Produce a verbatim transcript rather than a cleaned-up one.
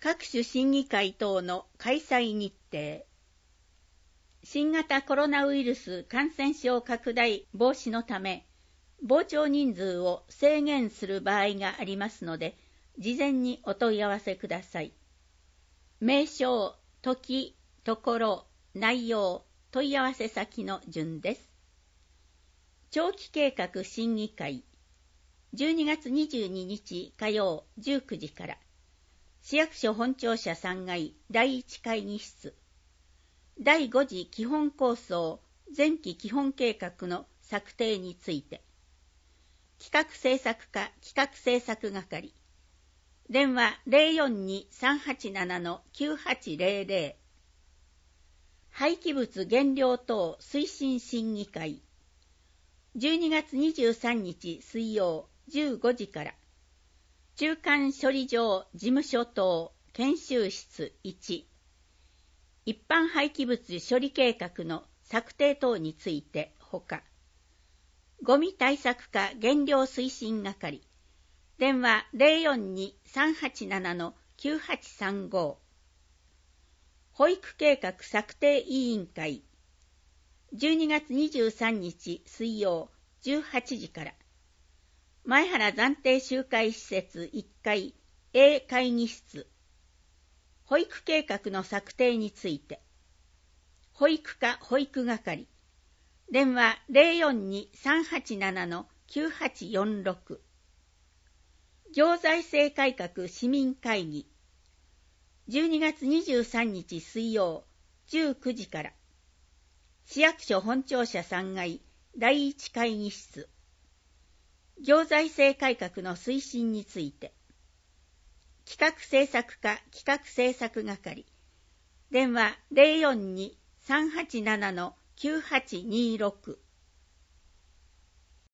各種審議会等の開催日程。新型コロナウイルス感染症拡大防止のため、傍聴人数を制限する場合がありますので、事前にお問い合わせください。名称、時、ところ、内容、問い合わせ先の順です。長期計画審議会、じゅうにがつにじゅうににち火曜じゅうくじから、市役所本庁舎さんがいだいいち会議室、だいご次基本構想前期基本計画の策定について、企画制作課企画制作係、電話 ゼロよんに さんはちなな きゅうはちゼロゼロ、廃棄物減量等推進審議会、じゅうにがつにじゅうさんにち水曜じゅうごじから、中間処理場事務所等研修室いち、一般廃棄物処理計画の策定等についてほか、ゴミ対策課減量推進係、電話 ゼロよんに さんはちなな きゅうはちさんご、保育計画策定委員会、じゅうにがつにじゅうさんにち水曜じゅうはちじから、前原暫定集会施設いっかい A 会議室、保育計画の策定について、保育課保育係、電話 ゼロよんに さんはちなな きゅうはちよんろく、行財政改革市民会議、じゅうにがつにじゅうさんにち水曜じゅうくじから、市役所本庁舎さんがいだいいち会議室、行財政改革の推進について、企画制作課企画制作係、電話 ゼロよんに さんはちなな きゅうはちにろく、